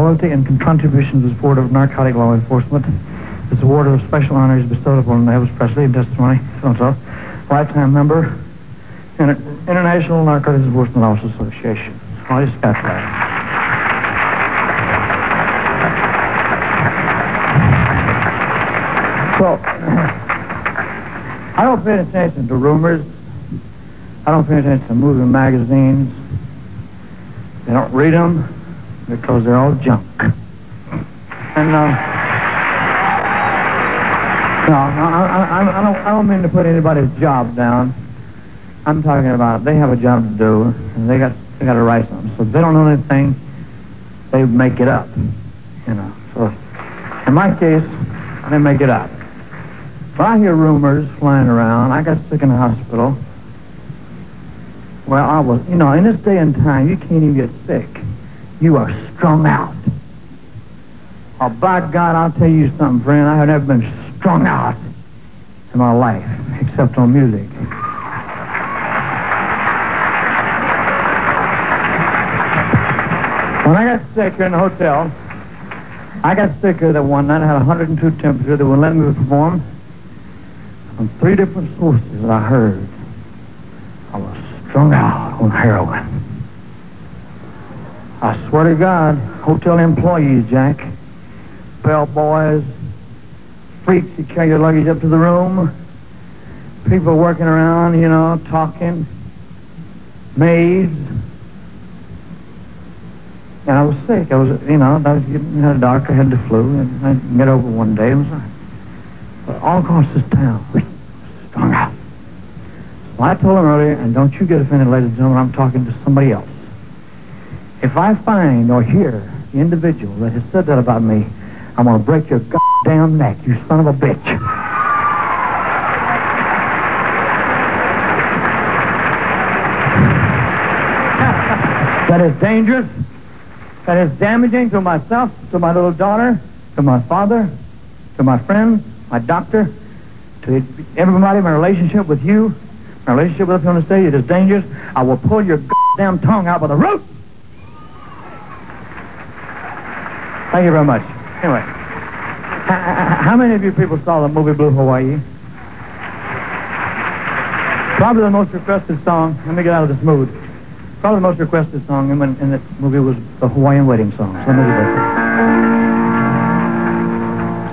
loyalty and contribution to the support of narcotic law enforcement. This award of special honor is bestowed upon Elvis Presley in testimony, so-and-so, lifetime member, International Narcotics Enforcement Officers Association. I just got that. So, I don't pay attention to rumors. I don't pay attention to movie magazines. I don't read them because they're all junk. And, I don't mean to put anybody's job down. I'm talking about they have a job to do, and they got to write something. So if they don't know anything, they make it up, you know. So in my case, they make it up. But I hear rumors flying around. I got sick in the hospital. Well, I was, you know, in this day and time, you can't even get sick. You are strung out. Oh, by God, I'll tell you something, friend. I have never been strung out in my life, except on music. When I got sick here in the hotel, I got sick here that one night. I had 102 temperature. They wouldn't let me perform. From 3 different sources I heard I was strung out on heroin. I swear to God, hotel employees, Jack, bellboys, freaks that carry your luggage up to the room, people working around, you know, talking, maids. And I was sick. I was, you know, I was getting, had a doctor, had the flu, and I get over one day. It was but all across this town, strung out. Well, I told him earlier, and don't you get offended, ladies and gentlemen, I'm talking to somebody else. If I find or hear the individual that has said that about me, I'm going to break your goddamn neck, you son of a bitch. That is dangerous. That is damaging to myself, to my little daughter, to my father, to my friends, my doctor, to everybody, my relationship with you, my relationship with us on the stage. It is dangerous. I will pull your goddamn tongue out by the root. Thank you very much. Anyway, how many of you people saw the movie Blue Hawaii? Probably the most requested song. Let me get out of this mood. Probably the most requested song in this movie was the Hawaiian Wedding Song. So let me do that.